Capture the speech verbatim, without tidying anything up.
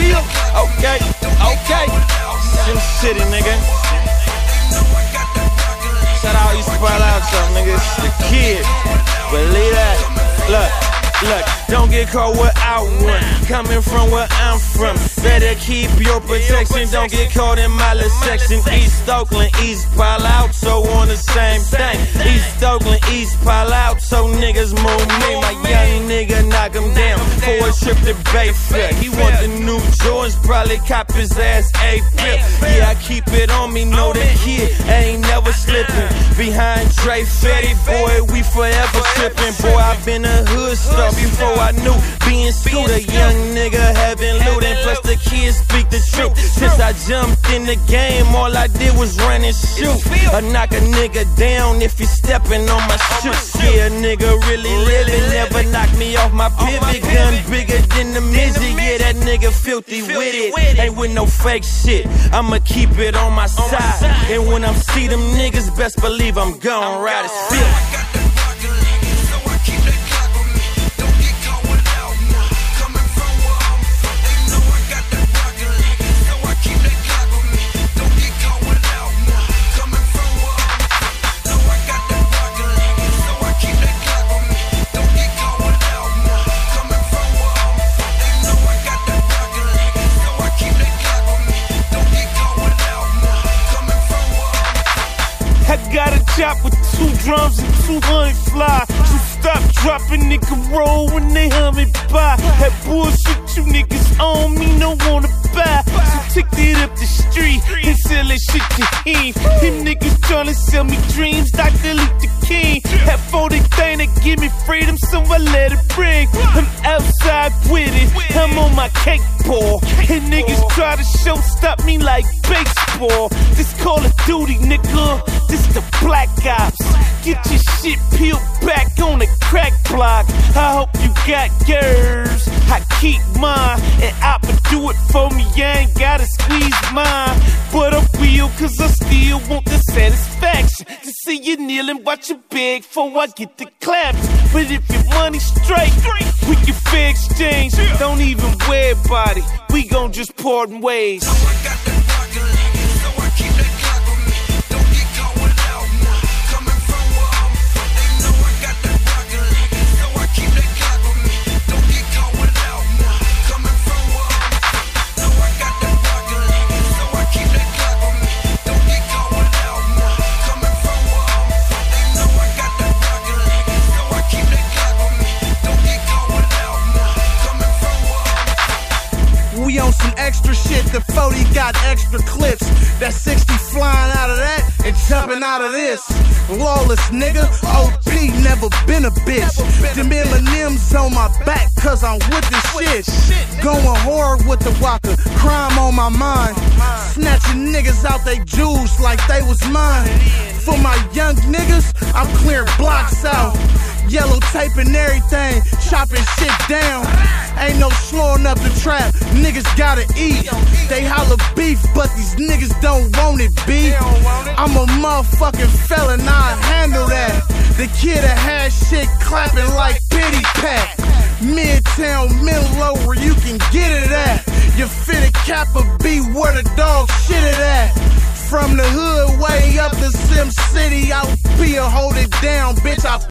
feel? Okay, okay. Sim City, nigga. Shout out East Palo Alto, nigga. It's the kid. Believe that. Look. Look, don't get caught without one. Coming from where I'm from, better keep your protection. Don't get caught in my little section. East Oakland, East Palo Alto on the same thing. East Oakland, East Palo Alto, niggas move me. My young nigga knock him down for a trip to Bayfield. He want the new Jordans, probably cop his ass A-Flip. Yeah, I keep it on me, know the kid ain't never slipping. Behind Dre Fetty, boy, we forever tripping. Boy, I been a hood star before I knew being Scooter. Young nigga having lootin', plus the kids speak the truth. Since I jumped in the game, all I did was run and shoot. Or knock a nigga down if he steppin' on my shoes. Yeah, nigga really living, never knock me off my pivot. Gun bigger than the midget, yeah, that nigga filthy with it. Ain't with no fake shit, I'ma keep it on my side. And when I see them niggas, best believe I'm gon' ride it still. Got a chop with two drums and two hundred fly. So stop, dropping, nigga, roll when they humming by. That bullshit you niggas on me, no wanna buy. So take it up the street and sell that shit to him. Them niggas tryna sell me dreams, Doctor Luther King. That forty thing that give me freedom, so I let it bring. I'm outside with it, I'm on my cake ball. And niggas try to show stop me like baseball. This Call of Duty, nigga, this the Black Ops. Get your shit peeled back on the crack block. I hope you got yours, I keep mine. And I'ma do it for me, I ain't gotta squeeze mine. But I will, cause I still want the satisfaction to see you kneeling, watch you beg before I get the claps. But if your money's straight, we can fair exchange. Don't even worry about it, we gon' just part in ways. We on some extra shit, the forty got extra clips. That sixty flying out of that and jumping out of this. Lawless nigga, O P never been a bitch. Them M and M's on my back cause I'm with this shit. Going hard with the Waka, crime on my mind. Snatching niggas out they jewels like they was mine. For my young niggas, I'm clearing blocks out. Yellow tape and everything, chopping shit down. Ain't no slowing up the trap, niggas gotta eat. They holler beef, but these niggas don't want it, B. I'm a motherfucking felon, I handle that. The kid that had shit clapping like pity pat. Midtown, middle low where you can get it at. Your fitted Kappa B where the dog shit it at. From the hood way up to Sim City, I'll be a hold it down, bitch. I